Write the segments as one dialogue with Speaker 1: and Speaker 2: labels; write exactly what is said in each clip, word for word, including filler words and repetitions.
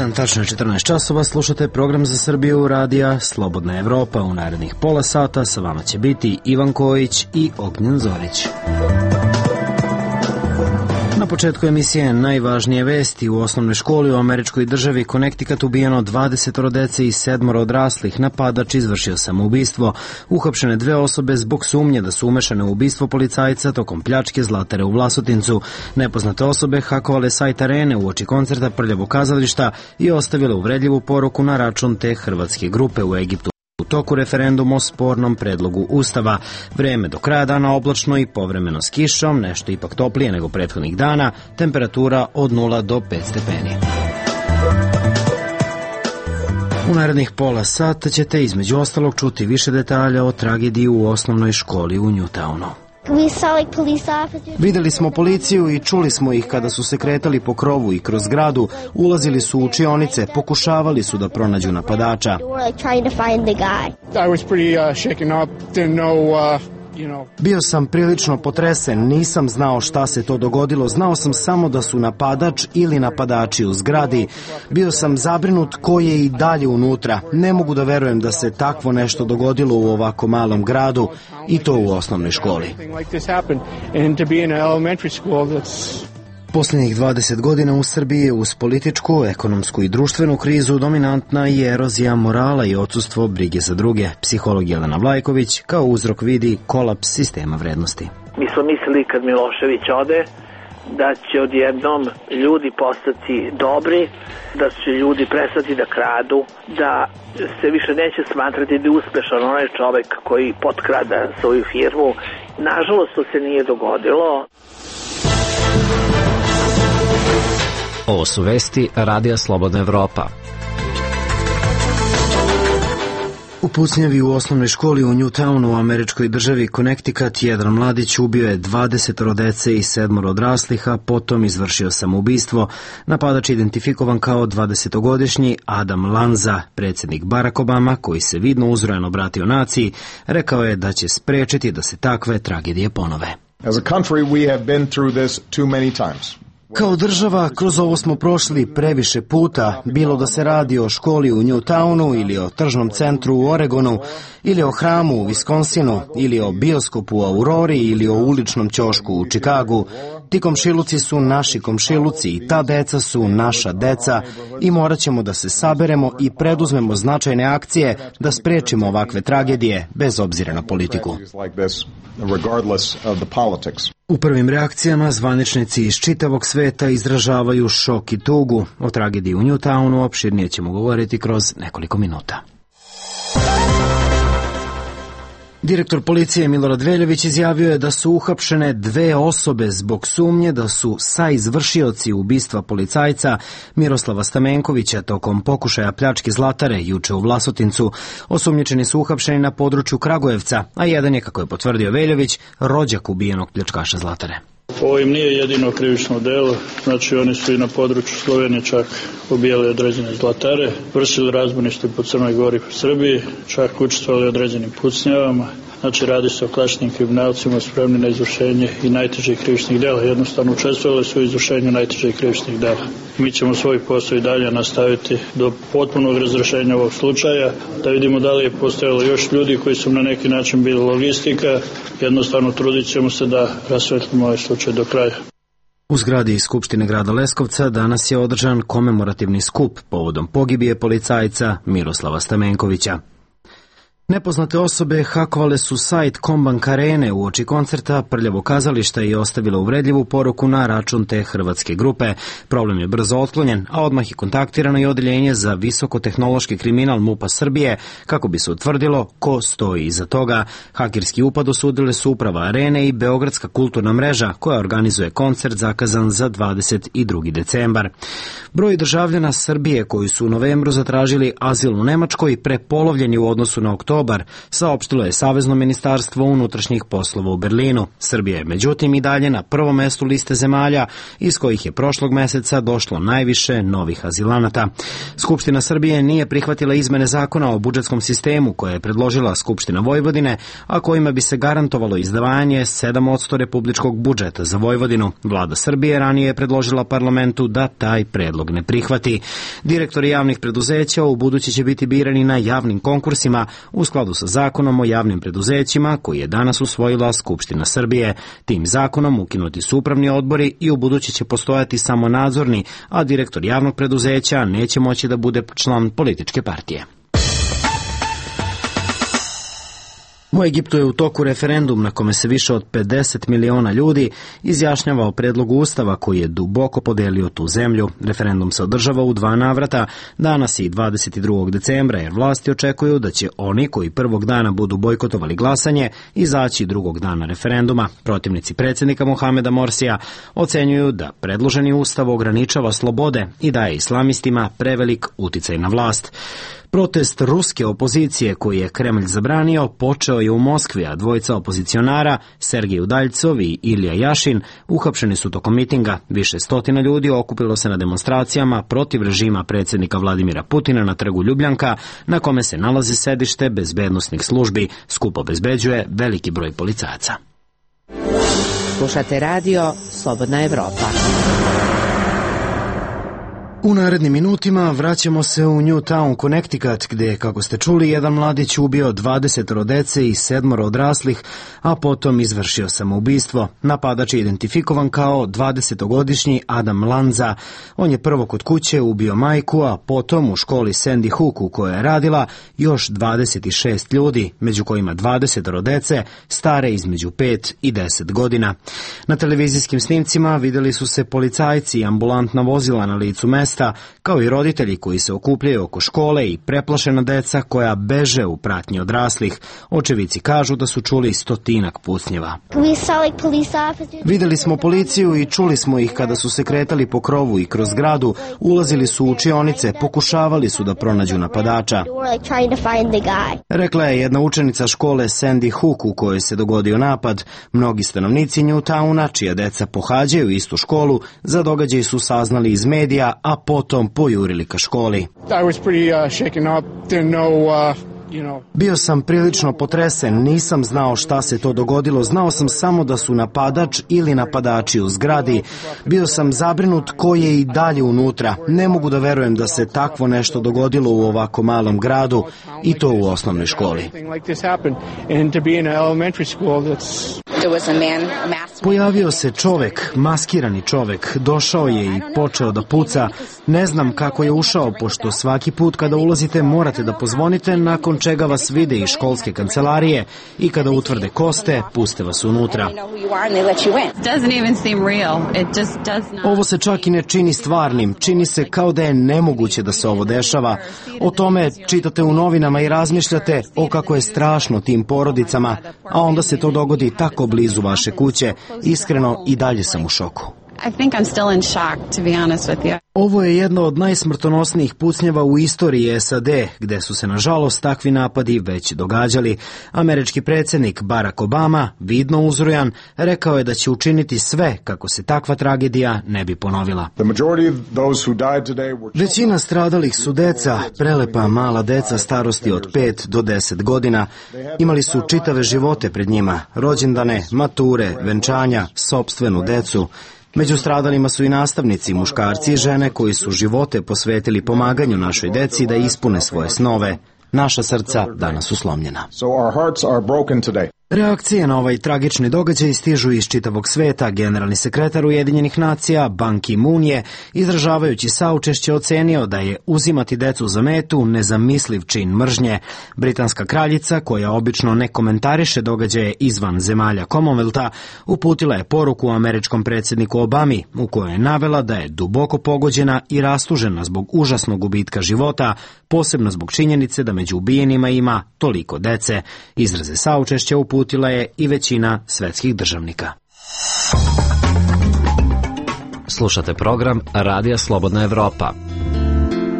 Speaker 1: dan, tačno četrnaest časova, slušate program za Srbiju radija Slobodna Evropa. U narednih pola sata sa vama će biti Ivan Kojić i Ognjen Zorić. Na početku emisije najvažnije vesti. U osnovnoj školi u američkoj državi Connecticut ubijeno dvadeset dece i sedmoro odraslih. Napadač izvršio samoubistvo. Uhapšene dve osobe zbog sumnje da su umešane u ubistvo policajca tokom pljačke Zlatare u Vlasotincu. Nepoznate osobe hakovale sajt Arene uoči koncerta Prljavog kazališta i ostavile uvredljivu poruku na račun te hrvatske grupe u Egiptu. U toku referendum o spornom predlogu Ustava. Vreme do kraja dana oblačno i povremeno s kišom, nešto ipak toplije nego prethodnih dana, temperatura od nula do pet stepeni. U narednih pola sata ćete između ostalog čuti više detalja o tragediji u osnovnoj školi u Newtownu. Videli smo policiju i čuli smo ih kada su se kretali po krovu i kroz zgradu, ulazili su u učionice, pokušavali su da pronađu napadača. Bio sam prilično potresen, nisam znao šta se to dogodilo, znao sam samo da su napadač ili napadači u zgradi. Bio sam zabrinut ko je i dalje unutra. Ne mogu da verujem da se takvo nešto dogodilo u ovako malom gradu i to u osnovnoj školi. Posljednjih dvadeset godina u Srbiji uz političku, ekonomsku i društvenu krizu dominantna je erozija morala i odsustvo brige za druge. Psiholog Jelena Vlajković kao uzrok vidi kolaps sistema vrednosti.
Speaker 2: Mi smo mislili kad Milošević ode da će odjednom ljudi postati dobri, da će ljudi prestati da kradu, da se više neće smatrati da je uspešan onaj čovek koji potkrada svoju firmu. Nažalost, to se nije dogodilo.
Speaker 3: Ovo su vesti Radija Slobodna Evropa.
Speaker 1: U pucnjavi u osnovnoj školi u Newtownu u američkoj državi Connecticut jedan mladić ubio je dvadeset dece i sedmoro odraslih, a potom izvršio samoubistvo. Napadač identifikovan kao dvadesetogodišnji Adam Lanza. Predsjednik Barack Obama, koji se vidno uzrojeno obratio naciji, rekao je da će sprečiti da se takve tragedije ponove.
Speaker 4: As a country, we have been through this too many times.
Speaker 1: Kao država, kroz ovo smo prošli previše puta, bilo da se radi o školi u Newtownu ili o tržnom centru u Oregonu, ili o hramu u Wisconsinu, ili o bioskopu u Aurori, ili o uličnom ćošku u Čikagu. Ti komšiluci su naši komšiluci i ta deca su naša deca i morat ćemo da se saberemo i preduzmemo značajne akcije da sprečimo ovakve tragedije, bez obzira na politiku. U prvim reakcijama zvaničnici iz čitavog sveta izražavaju šok i tugu. O tragediji u Newtownu opširnije ćemo govoriti kroz nekoliko minuta. Direktor policije Milorad Veljović izjavio je da su uhapšene dve osobe zbog sumnje da su saizvršioci ubistva policajca Miroslava Stamenkovića tokom pokušaja pljačke Zlatare juče u Vlasotincu. Osumnjičeni su uhapšeni na području Kragujevca, a jedan je, kako je potvrdio Veljović, rođak ubijenog pljačkaša Zlatare.
Speaker 5: Ovo im nije jedino krivično delo, znači oni su i na području Slovenije čak ubijali određene zlatare, vršili razbojništvo po Crnoj Gori i Srbiji, čak učestvovali određenim pucnjavama. Znači radi se o klasičnim kriminalcima spremni na izvršenje i najtežih krivičnih dela. Jednostavno učestvovali su u izvršenju najtežih krivičnih dela. Mi ćemo svoj posao i dalje nastaviti do potpunog razrešenja ovog slučaja, da vidimo da li je postojalo još ljudi koji su na neki način bili logistika. Jednostavno trudit ćemo se da rasvetlimo ovaj slučaj do kraja.
Speaker 1: U zgradi Skupštine grada Leskovca danas je održan komemorativni skup povodom pogibije policajca Miroslava Stamenkovića. Nepoznate osobe hakovale su sajt Kombank Arene uoči koncerta Prljavog kazališta i ostavile uvredljivu poruku na račun te hrvatske grupe. Problem je brzo otklonjen, a odmah je kontaktirano i odeljenje za visokotehnološki kriminal MUP-a Srbije kako bi se utvrdilo ko stoji iza toga. Hakerski upad osudile su uprava Arene i Beogradska kulturna mreža koja organizuje koncert zakazan za dvadeset drugi decembar. Broj državljana Srbije koji su u novembru zatražili azil u Nemačkoj prepolovljen je u odnosu na oktobar dobar, saopštilo je Savezno ministarstvo unutrašnjih poslova u Berlinu. Srbija je međutim i dalje na prvom mestu liste zemalja iz kojih je prošlog meseca došlo najviše novih azilanata. Skupština Srbije nije prihvatila izmene zakona o budžetskom sistemu koje je predložila Skupština Vojvodine, a kojima bi se garantovalo izdvajanje sedam posto republičkog budžeta za Vojvodinu. Vlada Srbije ranije je predložila parlamentu da taj predlog ne prihvati. Direktori javnih preduzeća u buduće će biti birani na javnim konkursima u skladu sa zakonom o javnim preduzećima koji je danas usvojila Skupština Srbije. Tim zakonom ukinuti su upravni odbori i u buduće će postojati samo nadzorni, a direktor javnog preduzeća neće moći da bude član političke partije. U Egiptu je u toku referendum na kome se više od pedeset miliona ljudi izjašnjava o predlogu ustava koji je duboko podelio tu zemlju. Referendum se održava u dva navrata, danas i dvadeset drugog decembra, jer vlasti očekuju da će oni koji prvog dana budu bojkotovali glasanje izaći drugog dana referenduma. Protivnici predsjednika Mohameda Morsija ocenjuju da predloženi ustav ograničava slobode i daje islamistima prevelik uticaj na vlast. Protest ruske opozicije koji je Kremlj zabranio počeo je u Moskvi, a dvojica opozicionara, Sergej Udaljcov i Ilija Jašin, uhapšeni su tokom mitinga. Više stotina ljudi okupilo se na demonstracijama protiv režima predsjednika Vladimira Putina na trgu Ljubljanka, na kome se nalazi sedište bezbednosnih službi. Skup obezbeđuje veliki broj policajaca.
Speaker 6: Slušate radio Slobodna Evropa.
Speaker 1: U narednim minutima vraćamo se u Newtown, Connecticut, gde je, kako ste čuli, jedan mladić ubio dvadeset dece i sedmoro odraslih, a potom izvršio samoubistvo. Napadač je identifikovan kao dvadesetogodišnji Adam Lanza. On je prvo kod kuće ubio majku, a potom u školi Sandy Hook u kojoj je radila još dvadeset šest ljudi, među kojima dvadeset dece stare između pet i deset godina. Na televizijskim snimcima videli su se policajci i ambulantna vozila na licu mesta, kao i roditelji koji se okupljaju oko škole i preplašena deca koja beže u pratnji odraslih. Očevici kažu da su čuli stotinak pucnjeva. Videli smo policiju i čuli smo ih kada su se kretali po krovu i kroz zgradu, ulazili su u učionice, pokušavali su da pronađu napadača. Rekla je jedna učenica škole Sandy Hook u kojoj se dogodio napad. Mnogi stanovnici Newtowna, čija deca pohađaju istu školu, za događaj su saznali iz medija, a potom pojurili ka školi. Bio sam prilično potresen, nisam znao šta se to dogodilo, znao sam samo da su napadač ili napadači u zgradi. Bio sam zabrinut ko je i dalje unutra. Ne mogu da verujem da se takvo nešto dogodilo u ovako malom gradu i to u osnovnoj školi. Pojavio se čovek, maskirani čovek, došao je i počeo da puca. Ne znam kako je ušao, pošto svaki put kada ulazite morate da pozvonite, nakon čega vas vide iz školske kancelarije i kada utvrde ko ste, puste vas unutra. Ovo se čak i ne čini stvarnim, čini se kao da je nemoguće da se ovo dešava. O tome čitate u novinama i razmišljate o kako je strašno tim porodicama, a onda se to dogodi tako blizu vaše kuće. Iskreno, i dalje sam u šoku.
Speaker 7: I think I'm still in shock, to be honest with you.
Speaker 1: Ovo je jedno od najsmrtonosnijih pucnjeva u istoriji S A D, gde su se nažalost takvi napadi već događali. Američki predsjednik Barack Obama, vidno uzrujan, rekao je da će učiniti sve kako se takva tragedija ne bi ponovila. Većina stradalih su deca, prelepa mala deca starosti od pet do deset godina. Imali su čitave živote pred njima, rođendane, mature, venčanja, sopstvenu decu. Među stradalima su i nastavnici, muškarci i žene koji su živote posvetili pomaganju našoj deci da ispune svoje snove. Naša srca danas su slomljena. Reakcije na ovaj tragični događaj stižu iz čitavog sveta. Generalni sekretar Ujedinjenih nacija Ban Ki-moon je, izražavajući saučešće, ocenio da je uzimati decu za metu nezamisliv čin mržnje. Britanska kraljica, koja obično ne komentariše događaje izvan zemalja Commonwealtha, uputila je poruku američkom predsjedniku Obami, u kojoj je navela da je duboko pogođena i rastužena zbog užasnog gubitka života, posebno zbog činjenice da među ubijenima ima toliko dece. Izraze saučešća uputila uputila je i većina svetskih državnika.
Speaker 3: Slušate program Radija Slobodna Evropa.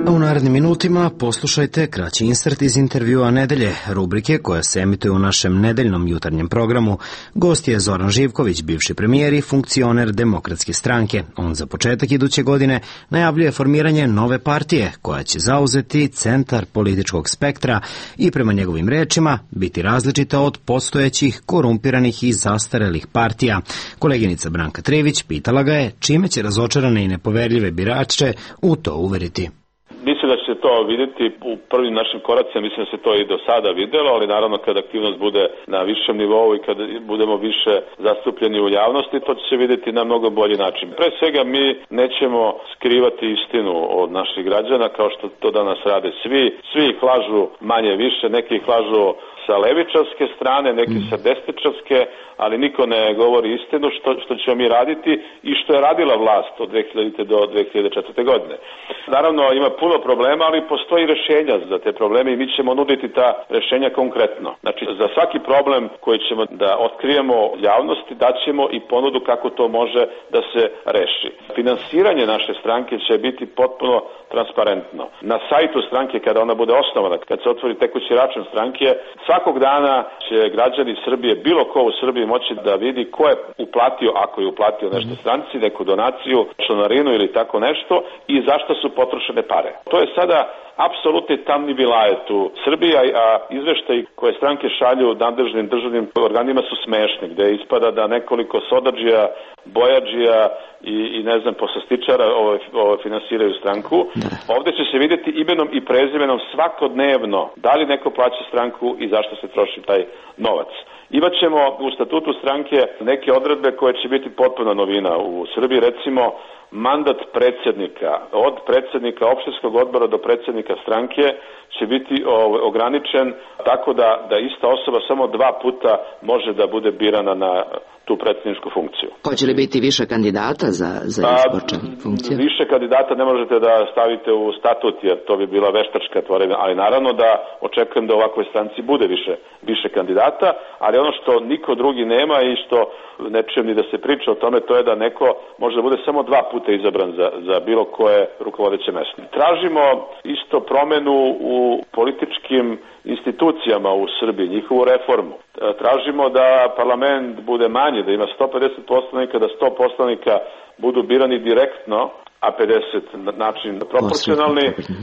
Speaker 1: A u narednim minutima poslušajte kraći insert iz intervjua nedelje, rubrike koja se emituje u našem nedeljnom jutarnjem programu. Gost je Zoran Živković, bivši premijer i funkcioner Demokratske stranke. On za početak iduće godine najavljuje formiranje nove partije koja će zauzeti centar političkog spektra i prema njegovim rečima biti različita od postojećih korumpiranih i zastarelih partija. Koleginica Branka Trivić pitala ga je čime će razočarane i nepoverljive birače u to uveriti.
Speaker 8: Mislim da će se to vidjeti u prvim našim koracima, mislim da se to i do sada videlo, ali naravno kad aktivnost bude na višem nivou i kad budemo više zastupljeni u javnosti, to će se vidjeti na mnogo bolji način. Pre svega mi nećemo skrivati istinu od naših građana kao što to danas rade svi. Svi ih lažu manje više, neki ih lažu sa levičarske strane, neki sa desničarske, ali niko ne govori istinu što, što ćemo mi raditi i što je radila vlast od dve hiljadite do dve hiljade četvrte. godine. Naravno, ima puno problema, ali postoji rešenja za te probleme i mi ćemo nuditi ta rešenja konkretno. Znači, za svaki problem koji ćemo da otkrijemo javnosti, daćemo i ponudu kako to može da se reši. Finansiranje naše stranke će biti potpuno transparentno. Na sajtu stranke, kada ona bude osnovana, kad se otvori tekući račun stranke, svakog dana će građani Srbije, bilo ko u Srbiji, moći da vidi ko je uplatio, ako je uplatio nešto stranci, neku donaciju, članarinu ili tako nešto i zašto su potrošene pare. To je sada apsolutni tamni vilajet u Srbiji, a izveštaji koje stranke šalju nadležnim državnim organima su smešni, gde ispada da nekoliko sodadžija, bojadžija i, i ne znam, poslastičara ovo, ovo finansiraju stranku. Ovde će se vidjeti imenom i prezimenom svakodnevno da li neko plaća stranku i zašto se troši taj novac. Imaćemo u statutu stranke neke odredbe koje će biti potpuna novina u Srbiji, recimo mandat predsjednika, od predsjednika opštinskog odbora do predsjednika stranke će biti ograničen tako da, da ista osoba samo dva puta može da bude birana na tu predsjedničku funkciju.
Speaker 6: Hoće li biti više kandidata za, za izbor funkciju?
Speaker 8: Više kandidata ne možete da stavite u statut, jer to bi bila veštačka tvorevina, ali naravno da očekujem da u ovakvoj stranci bude više, više kandidata, ali ono što niko drugi nema i što ne čujem ni da se priča o tome, to je da neko može da bude samo dva puta izabran za, za bilo koje rukovodeće mesto. Tražimo isto promenu u političkim institucijama u Srbiji, njihovu reformu. Tražimo da parlament bude manji, da ima sto pedeset poslanika, da sto poslanika budu birani direktno, a pedeset na način proporcionalni,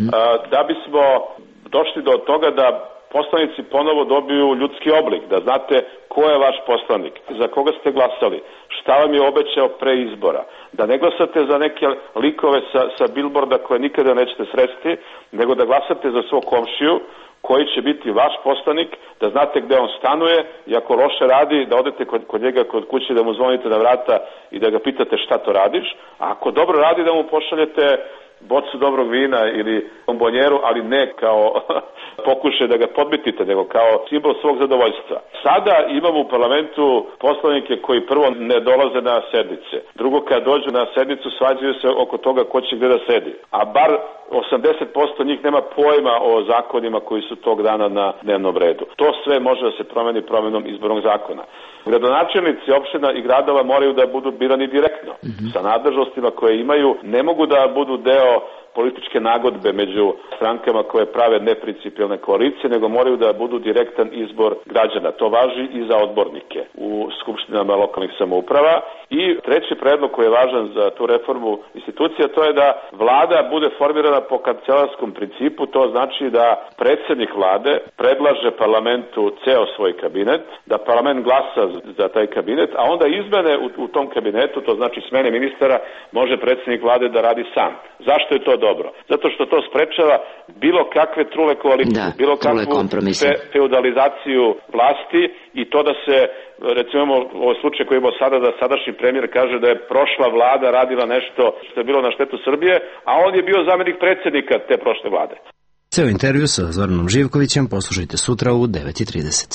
Speaker 8: da bismo došli do toga da poslanici ponovo dobiju ljudski oblik, da znate ko je vaš poslanik, za koga ste glasali, šta vam je obećao pre izbora, da ne glasate za neke likove sa, sa bilborda koje nikada nećete sresti, nego da glasate za svog komšiju koji će biti vaš poslanik, da znate gde on stanuje i ako loše radi, da odete kod, kod njega kod kuće, da mu zvonite na vrata i da ga pitate šta to radiš, a ako dobro radi da mu pošaljete bocu dobrog vina ili bombonjeru, ali ne kao pokušaj da ga podmitite, nego kao simbol svog zadovoljstva. Sada imamo u parlamentu poslanike koji prvo ne dolaze na sednice, drugo kad dođu na sednicu svađaju se oko toga ko će gde da sedi, a bar osamdeset posto njih nema pojma o zakonima koji su tog dana na dnevnom redu. To sve može da se promeni promenom izbornog zakona. Gradonačelnici opština i gradova moraju da budu birani direktno, mm-hmm. sa nadležnostima koje imaju, ne mogu da budu deo političke nagodbe među strankama koje prave neprincipijalne koalicije, nego moraju da budu direktan izbor građana. To važi i za odbornike u skupštinama lokalnih samouprava. I treći predlog koji je važan za tu reformu institucija, to je da vlada bude formirana po kancelarskom principu, to znači da predsjednik vlade predlaže parlamentu ceo svoj kabinet, da parlament glasa za taj kabinet, a onda izmene u, u tom kabinetu, to znači smene ministara, može predsjednik vlade da radi sam. Zašto je to dobro? Zato što to sprečava bilo kakve trule koalicije, da, bilo kakvu fe, feudalizaciju vlasti i to da se, recimo ovaj slučaj koji imamo sada, da sadašnji premijer kaže da je prošla vlada radila nešto što je bilo na štetu Srbije, a on je bio zamenik predsjednika te prošle vlade.
Speaker 1: Ceo intervju sa Zoranom Živkovićem poslušajte sutra u devet i trideset.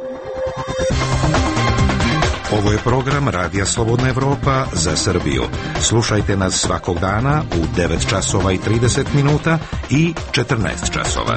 Speaker 9: Ovo je program Radija Slobodna Evropa za Srbiju. Slušajte nas svakog dana u devet časova i trideset minuta i četrnaest časova.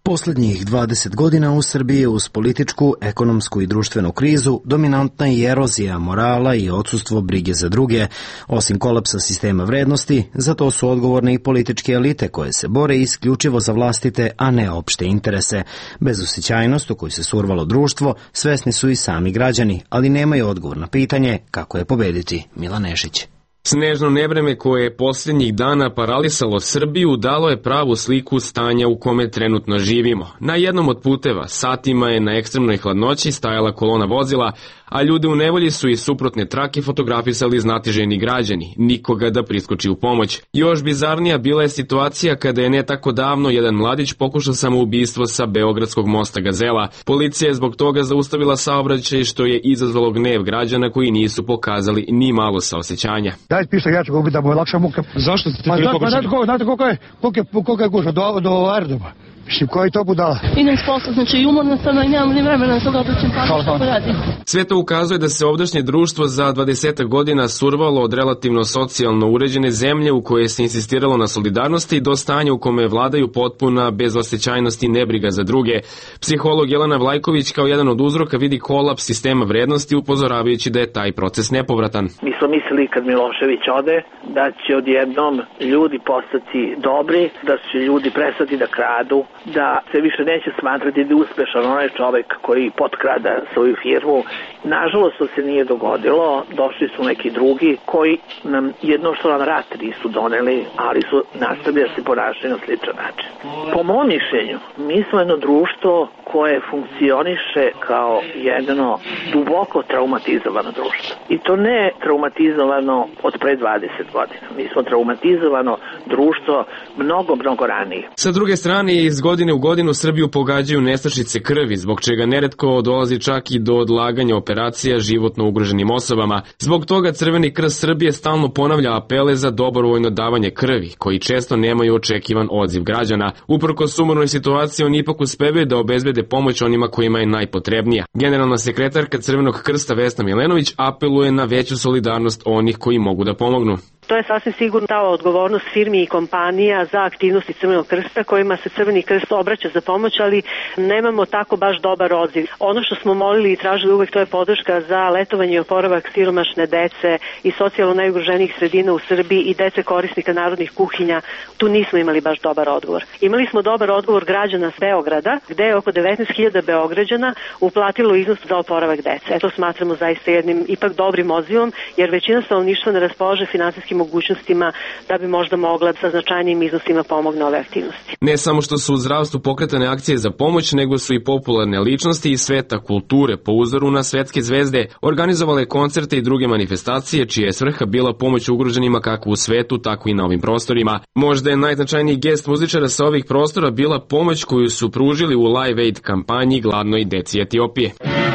Speaker 1: Poslednjih dvadeset godina u Srbiji uz političku, ekonomsku i društvenu krizu dominantna je erozija morala i odsustvo brige za druge. Osim kolapsa sistema vrednosti, za to su odgovorne i političke elite koje se bore isključivo za vlastite, a ne opšte interese. Bezosećajnost u koju se survalo društvo svesni su i sami građani, ali nemaju odgovor na pitanje kako je pobediti. Milan Nešić.
Speaker 10: Snežno nevreme koje je posljednjih dana paralisalo Srbiju dalo je pravu sliku stanja u kome trenutno živimo. Na jednom od puteva satima je na ekstremnoj hladnoći stajala kolona vozila, a ljude u nevolji su iz suprotne trake fotografisali znatiželjni građani, nikoga da priskoči u pomoć. Još bizarnija bila je situacija kada je ne tako davno jedan mladić pokušao samoubistvo sa Beogradskog mosta Gazela. Policija je zbog toga zaustavila saobraćaj, što je izazvalo gnev građana koji nisu pokazali ni malo saosećanja.
Speaker 11: Daj pištolj, ja ću ga ubiti da mu je lakša muka.
Speaker 10: Zašto ste
Speaker 11: toliko pokušali? Znate koliko je, koliko je, koliko je gužva, do, do aerodroma. Mislim, koja je to budala?
Speaker 12: Idem s posla, znači i umorna sam i nemam ni vremena sad odlučim pa što radim.
Speaker 10: Sve to ukazuje da se ovdašnje društvo za dvadesetak godina survalo od relativno socijalno uređene zemlje u kojoj se insistiralo na solidarnosti do stanja u kome vladaju potpuna bezosećajnost i nebriga za druge. Psiholog Jelena Vlajković kao jedan od uzroka vidi kolaps sistema vrednosti, upozoravajući da je taj proces nepovratan.
Speaker 2: Mi smo mislili kad Milošević ode da će odjednom ljudi postati dobri, da će ljudi prestati da kradu, da se više neće smatrati da je uspešan onaj čovek koji potkrada svoju firmu. Nažalost, to se nije dogodilo, došli su neki drugi koji nam jedno što nam rat nisu doneli, ali su nastavili da se ponašaju na sličan način. Po mom mišljenju, mi smo jedno društvo koje funkcioniše kao jedno duboko traumatizovano društvo. I to ne traumatizovano od pre dvadeset godina. Mi smo traumatizovano društvo mnogo, mnogo ranije.
Speaker 10: Sa druge strane, iz godine u godinu Srbiju pogađaju nestašice krvi, zbog čega neretko dolazi čak i do odlaganja operacija životno ugroženim osobama. Zbog toga Crveni krst Srbije stalno ponavlja apele za dobrovoljno davanje krvi, koji često nemaju očekivan odziv građana. Uprkos sumornoj situaciji, oni ipak uspevaju da obezbede pomoć onima kojima je najpotrebnija. Generalna sekretarka Crvenog krsta Vesna Milenović apeluje na veću solidarnost onih koji mogu da pomognu.
Speaker 13: To je sasvim sigurno ta odgovornost firmi i kompanija za aktivnosti Crvenog krsta kojima se Crveni krst obraća za pomoć, ali nemamo tako baš dobar odziv. Ono što smo molili i tražili uvek, to je podrška za letovanje i oporavak siromašne dece i socijalno najugroženijih sredina u Srbiji i dece korisnika narodnih kuhinja. Tu nismo imali baš dobar odgovor. Imali smo dobar odgovor građana s Beograda, gde je oko devetnaest hiljada Beograđana uplatilo iznos za oporavak dece. E to smatramo zaista jednim ipak dobrim odzivom, jer većina stanovništva ne raspolaže finansijskim mogućnostima da bi možda mogla sa značajnim iznosima pomogne ove aktivnosti.
Speaker 10: Ne samo što su u zdravstvu pokretane akcije za pomoć, nego su i popularne ličnosti iz sveta kulture po uzoru na svetske zvezde organizovale koncerte i druge manifestacije čija je svrha bila pomoć ugroženima kako u svetu, tako i na ovim prostorima. Možda je najznačajniji gest muzičara sa ovih prostora bila pomoć koju su pružili u Live Aid kampanji gladnoj deci Etiopije.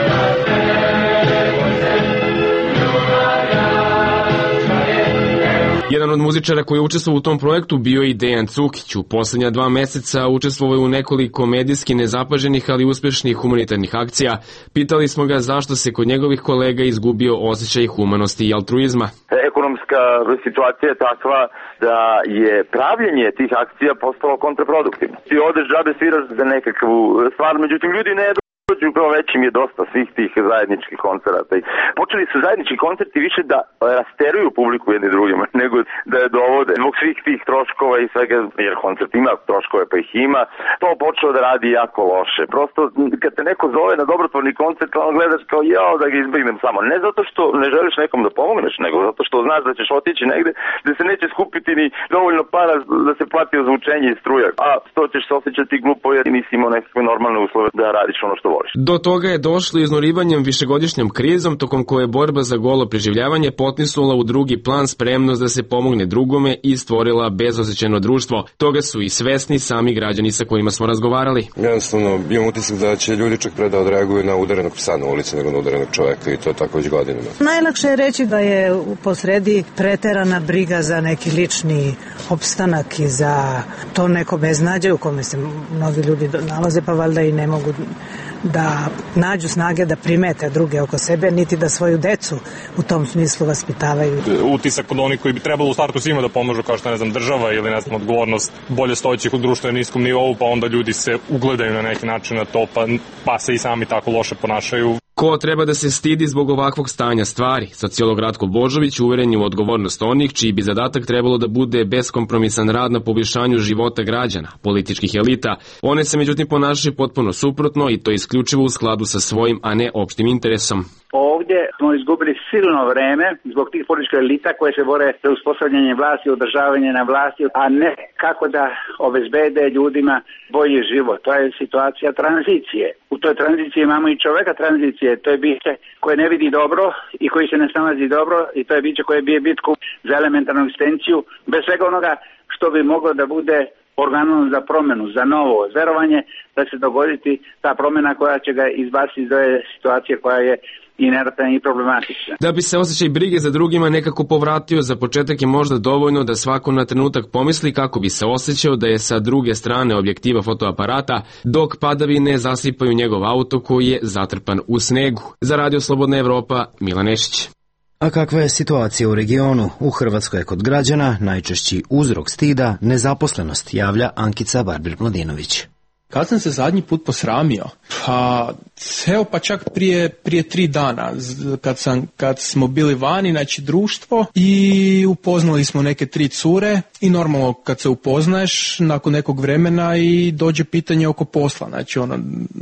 Speaker 10: Jedan od muzičara koji je učestvovao u tom projektu bio je i Dejan Cukić. U poslednja dva meseca učestvovao je u nekoliko medijski nezapaženih, ali uspešnih humanitarnih akcija. Pitali smo ga zašto se kod njegovih kolega izgubio osjećaj humanosti i altruizma.
Speaker 14: Ekonomska situacija je takva da je pravljenje tih akcija postalo kontraproduktivno. Ti odeš džabe sviraš za nekakvu stvar, međutim ljudi ne dođu, kao već im je dosta svih tih zajedničkih koncerata. Počeli su zajednički koncerti više da rasteruju publiku jedni drugima, nego da je dovode. Zbog svih tih troškova i svega, jer koncert ima troškove pa ih ima, to počeo da radi jako loše. Prosto, kad te neko zove na dobrotvorni koncert, ono gledaš kao jao da ga izbegnem samo. Ne zato što ne želiš nekom da pomogneš, nego zato što znaš da ćeš otići negde gde se neće skupiti ni dovoljno para da se plati ozvučenje i struja. A to ćeš se osjećati glupo jer nisi imao nekakve normalne uslove da radiš ono što voliš.
Speaker 10: Do toga je došlo iznurivanjem višegodišnjom krizom, tokom koje borba za golo preživljavanje potisnula u drugi plan spremnost da se pomogne drugome i stvorila bezosećajno društvo. Toga su i svesni sami građani sa kojima smo razgovarali.
Speaker 15: Jednostavno, imam utisak da će ljudi čak pre da odreaguju na udarenog psa na ulici nego na udarenog čoveka i to tako već godinama.
Speaker 16: Najlakše je reći da je u posredi preterana briga za neki lični opstanak i za to neko beznađe u kome se mnogi ljudi nalaze, pa valjda i ne mogu da nađu snage da primete druge oko sebe, niti da svoju decu u tom smislu vaspitavaju.
Speaker 17: Utisak od onih koji bi trebalo u startu svima da pomožu, kao što ne znam država ili ne znam odgovornost bolje stojećih u društvu na niskom nivou, pa onda ljudi se ugledaju na neki način na to, pa, pa se i sami tako loše ponašaju.
Speaker 10: Ko treba da se stidi zbog ovakvog stanja stvari? Sociolog Ratko Božović uveren je u odgovornost onih čiji bi zadatak trebalo da bude beskompromisan rad na poboljšanju života građana, političkih elita. One se međutim ponašaju potpuno suprotno i to isključivo u skladu sa svojim, a ne opštim interesom.
Speaker 18: Ovdje smo izgubili silno vreme zbog tih političkih elita koje se bore za uspostavljanje vlasti, održavanje na vlasti, a ne kako da obezbede ljudima bolji život. To je situacija tranzicije. U toj tranziciji imamo i čoveka tranzicije. To je biće koje ne vidi dobro i koji se ne snalazi dobro i to je biće koje bije bitku za elementarnu egzistenciju bez svega onoga što bi moglo da bude organom za promjenu, za novo verovanje da se dogoditi ta promjena koja će ga izbaciti iz ove situacije koja je inertna i problematična.
Speaker 10: Da bi se osjećaj brige za drugima nekako povratio, za početak je možda dovoljno da svako na trenutak pomisli kako bi se osjećao da je sa druge strane objektiva fotoaparata, dok padavine zasipaju njegov auto koji je zatrpan u snegu. Za Radio Slobodna Evropa, Milan Nešić.
Speaker 1: A kakva je situacija u regionu? U Hrvatskoj je kod građana najčešći uzrok stida nezaposlenost, javlja Ankica Barbir-Mladinović.
Speaker 19: Kad sam se zadnji put posramio? Pa, evo pa čak prije, prije tri dana, kad, sam, kad smo bili vani, znači društvo, i upoznali smo neke tri cure i normalno kad se upoznaješ nakon nekog vremena i dođe pitanje oko posla, znači ono,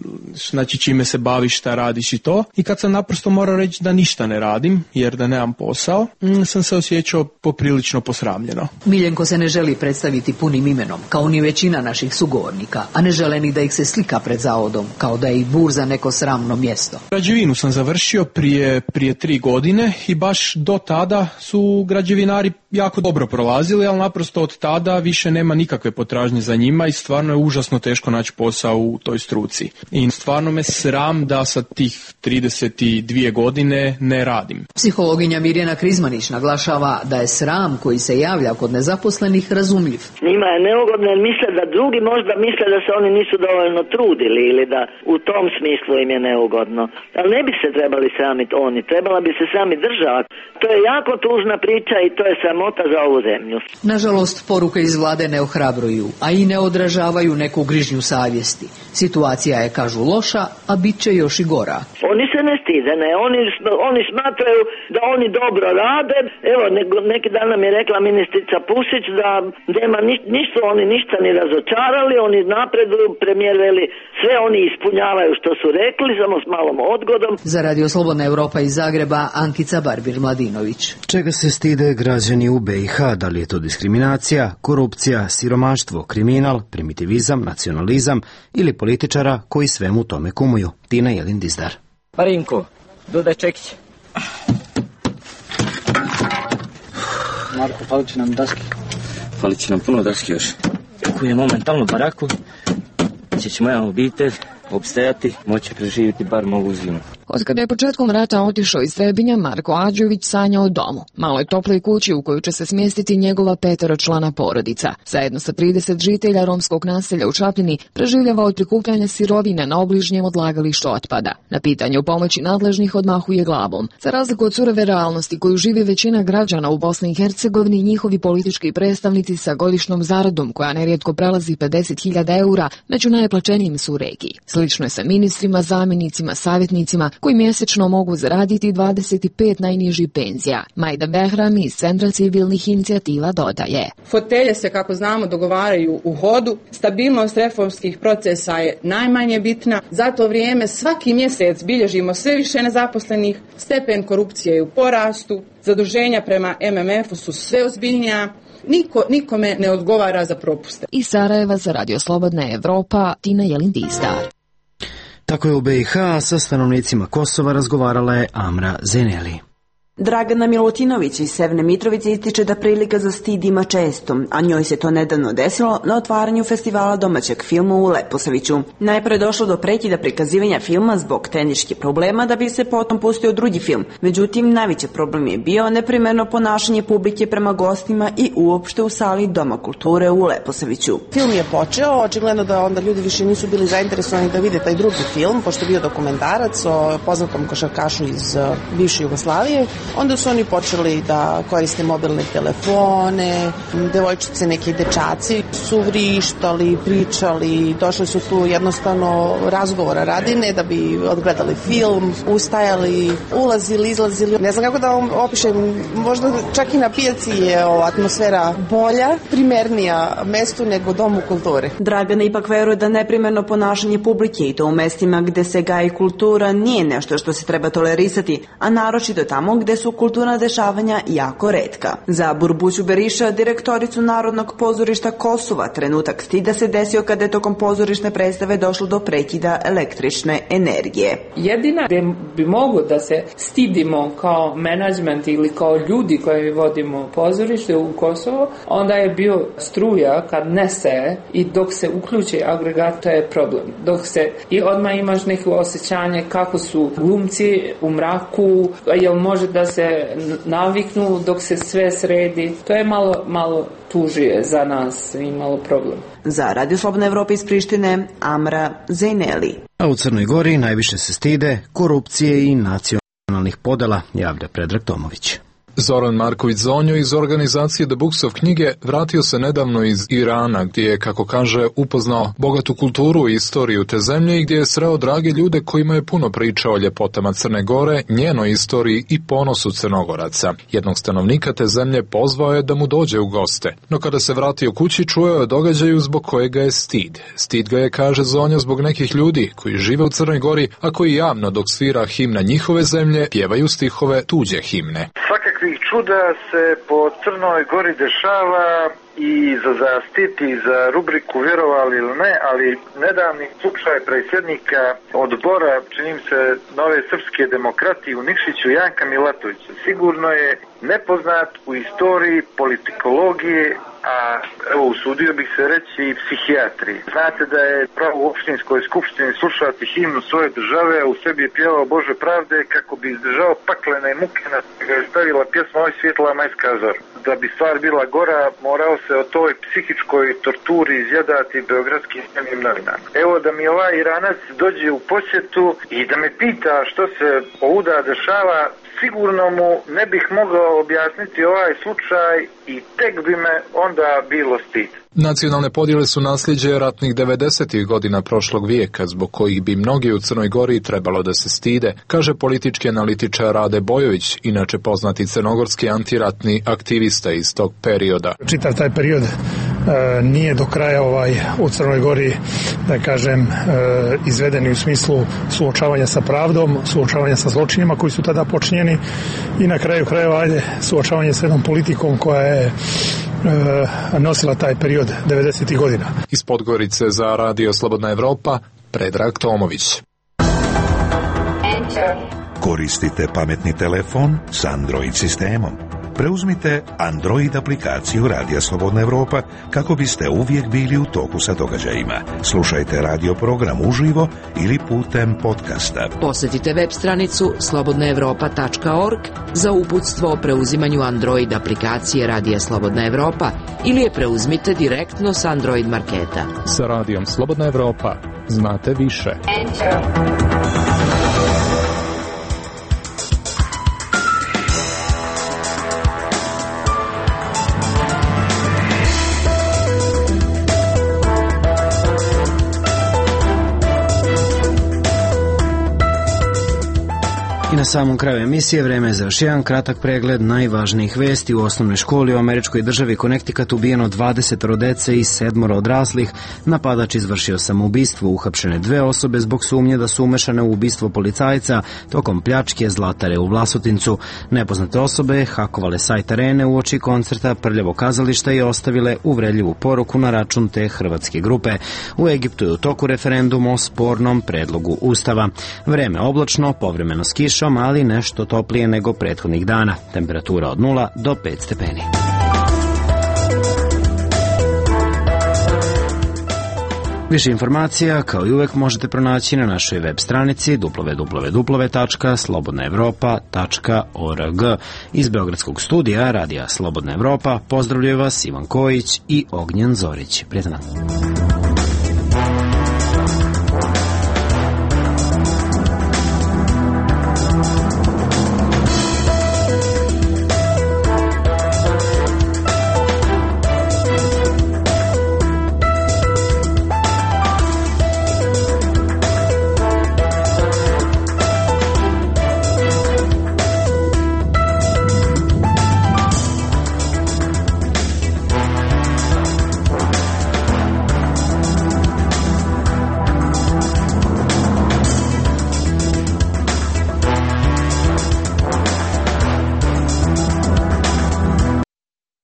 Speaker 19: znači čime se baviš, šta radiš i to. I kad sam naprosto morao reći da ništa ne radim, jer da nemam posao, sam se osjećao poprilično posramljeno.
Speaker 20: Miljenko se ne želi predstaviti punim imenom, kao ni većina naših sugovornika, a ne žele ni da ih se slika pred zavodom, kao da je i burza neko sramno mjesto.
Speaker 19: Građevinu sam završio prije, prije tri godine i baš do tada su građevinari jako dobro prolazili, ali naprosto od tada više nema nikakve potražnje za njima i stvarno je užasno teško naći posao u toj struci. I stvarno me sram da sa tih trideset dvije godine ne radim.
Speaker 20: Psihologinja Mirjana Krizmanić naglašava da je sram koji se javlja kod nezaposlenih razumljiv.
Speaker 21: Njima je neugodno jer misle da drugi možda misle da se oni nisu dovoljno trudili ili da u tom smislu im je neugodno. Ali ne bi se trebali sramiti oni, trebala bi se sami držati. To je jako tužna priča i to je sramota za ovu zemlju.
Speaker 20: Nažalost, poruke iz vlade ne ohrabruju, a i ne odražavaju neku grižnju savjesti. Situacija je, kažu, loša, a bit će još i gora.
Speaker 21: Oni se ne stide, ne. Oni, oni smatraju da oni dobro rade. Evo, ne, neki dan nam je rekla ministrica Pusić da nema ni, nisu oni ništa ni razočarali, oni napreduju, premijer veli, sve oni ispunjavaju što su rekli, samo s malom odgodom.
Speaker 20: Za Radio Slobodna Evropa iz Zagreba, Ankica Barbir-Mladinović.
Speaker 1: Čega se stide građani u be i ha? Da li je to diskriminacija, korupcija, siromaštvo, kriminal, primitivizam, nacionalizam ili političara koji svemu tome kumuju? Tina Jelin Dizdar.
Speaker 22: Marinko, dodaj čekić. Marko, falit će nam daske. Falit će nam puno daske još. Koji je momentalno baraku, će će moja obitelj opstajati, moći preživjeti bar mogu zimu.
Speaker 23: Od kada je početkom rata otišao iz Trebinja, Marko Ađović sanja o domu, maloj toploj kući u koju će se smjestiti njegova peteročlana porodica. Zajedno sa trideset žitelja romskog naselja u Čapljini preživljava od prikupljanja sirovine na obližnjem odlagalištu otpada. Na pitanje o pomoći nadležnih odmahuje glavom. Za razliku od surove realnosti koju živi većina građana u Bosni i Hercegovini, njihovi politički predstavnici sa godišnjom zaradom koja nerijetko prelazi pedeset hiljada eura među najplaćenijim su u regiji. Slično je sa ministrima, zamjenicima, savjetnicima koji mjesečno mogu zaraditi dvadeset pet najnižih penzija. Majda Behram iz Centra civilnih inicijativa dodaje.
Speaker 24: Fotelje se, kako znamo, dogovaraju u hodu. Stabilnost reformskih procesa je najmanje bitna. Za to vrijeme svaki mjesec bilježimo sve više nezaposlenih, stepen korupcije je u porastu, zaduženja prema em em efu su sve ozbiljnija. Niko, nikome ne odgovara za propuste.
Speaker 23: Iz Sarajeva za Radio Slobodna Evropa, Tina Jelin Dizdar.
Speaker 1: Tako je u be i ha sa stanovnicima Kosova razgovarala je Amra Zeneli.
Speaker 3: Dragana Milutinović iz Severne Mitrovice ističe da prilika za stid ima često, a njoj se to nedavno desilo na otvaranju festivala domaćeg filma u Leposaviću. Najpre je došlo do prekida prikazivanja filma zbog tehničkih problema da bi se potom pustio drugi film. Međutim, najveći problem je bio neprimerno ponašanje publike prema gostima i uopšte u sali Doma kulture u Leposaviću.
Speaker 4: Film je počeo, očigledno da onda ljudi više nisu bili zainteresovani da vide taj drugi film, pošto je bio dokumentarac o poznatom košarkašu iz bivše Jugoslavije. Onda su oni počeli da koriste mobilne telefone, devojčice, neki dečaci su vrištali, pričali, došli su tu jednostavno razgovora radi, ne da bi odgledali film, ustajali, ulazili, izlazili. Ne znam kako da vam opišem, možda čak i na pijaci je atmosfera bolja, primernija mestu nego Domu kulture.
Speaker 3: Dragana ipak veruje da neprimerno ponašanje publike i to u mestima gde se gaji kultura nije nešto što se treba tolerisati, a naročito tamo gde su kulturna dešavanja jako retka. Za Burbuću Beriša, direktoricu Narodnog pozorišta Kosova, trenutak stida se desio kada je tokom pozorišne predstave došlo do prekida električne energije.
Speaker 5: Jedina gde bi mogo da se stidimo kao menadžment ili kao ljudi koji vodimo pozorište u Kosovo, onda je bio struja kad nese i dok se uključi agregat, to je problem. Dok se i odmah imaš neko osjećanje kako su glumci u mraku, jel može da se naviknu dok se sve sredi. To je malo, malo tužije za nas i malo problem.
Speaker 3: Za Radio Slobodna Evropa iz Prištine, Amra Zejneli.
Speaker 1: A u Crnoj Gori najviše se stide korupcije i nacionalnih podela, javlja Predrag Tomović.
Speaker 7: Zoran Marković Zonjo iz organizacije The Books of knjige vratio se nedavno iz Irana, gdje je, kako kaže, upoznao bogatu kulturu i istoriju te zemlje i gdje je sreo drage ljude kojima je puno pričao o ljepotama Crne Gore, njenoj istoriji i ponosu Crnogoraca. Jednog stanovnika te zemlje pozvao je da mu dođe u goste, no kada se vratio kući čuo je o događaju zbog kojega je stid. Stid ga je, kaže Zonjo, zbog nekih ljudi koji žive u Crnoj Gori, a koji javno dok svira himna njihove zemlje pjevaju stihove tuđe himne.
Speaker 25: Svakakvih čuda se po Crnoj Gori dešava i za zastiti za rubriku vjerovali ili ne, ali nedavni slučaj predsjednika odbora, činim se, Nove srpske demokratije u Nikšiću, Janka Milatovića, sigurno je nepoznat u istoriji politikologije, a evo usudio bih se reći i psihijatriji. Znate da je pravo u opštinskoj skupštini slušati himnu svoje države, a u sebi je pjevao Bože pravde kako bi izdržao paklene muke na ga je stavila pjesma Oj svjetla majska zor. Da bi stvar bila gora, morao se o toj psihičkoj torturi izjedati beogradskim dnevnim novinama. Evo da mi ovaj Iranac dođe u posjetu i da me pita što se ovuda dešava, sigurno mu ne bih mogao objasniti ovaj slučaj i tek bi me onda bilo stid.
Speaker 7: Nacionalne podjele su nasljeđe ratnih devedesetih godina prošlog vijeka, zbog kojih bi mnogi u Crnoj Gori trebalo da se stide, kaže politički analitičar Rade Bojović, inače poznati crnogorski antiratni aktivista iz tog perioda.
Speaker 11: Čitav taj period e, nije do kraja ovaj u Crnoj Gori, da kažem, e, izvedeni u smislu suočavanja sa pravdom, suočavanja sa zločinima koji su tada počinjeni i na kraju krajeva ajde suočavanje sa jednom politikom koja je e, nosila taj period devedesetih godina.
Speaker 7: Iz Podgorice za Radio Slobodna Evropa, Predrag Tomović.
Speaker 9: Koristite pametni telefon s Android sistemom. Preuzmite Android aplikaciju Radija Slobodna Evropa kako biste uvijek bili u toku sa događajima. Slušajte radio program uživo ili putem podcasta.
Speaker 20: Posjetite web stranicu slobodna evropa tačka org za uputstvo o preuzimanju Android aplikacije Radija Slobodna Evropa ili je preuzmite direktno s Android marketa.
Speaker 7: Sa Radijom Slobodna Evropa znate više.
Speaker 1: I na samom kraju emisije vreme je za još jedan kratak pregled najvažnijih vesti. U osnovnoj školi u američkoj državi Connecticut ubijeno dvadeset dece i sedmoro odraslih. Napadač izvršio samoubistvo, uhapšene dve osobe zbog sumnje da su umešane u ubistvo policajca tokom pljačke Zlatare u Vlasotincu. Nepoznate osobe hakovale sajt Arene uoči koncerta Prljavo kazališta i ostavile uvredljivu poruku na račun te hrvatske grupe. U Egiptu je u toku referendum o spornom predlogu ustava. Vreme oblačno, povremeno s kišom, Mali nešto toplije nego prethodnih dana. Temperatura od nula do pet stepeni. Više informacija, kao i uvek, možete pronaći na našoj web stranici w w w tačka slobodna evropa tačka org. Iz Beogradskog studija Radija Slobodna Evropa pozdravljaju vas Ivan Kojić i Ognjen Zorić. Prijetan dan.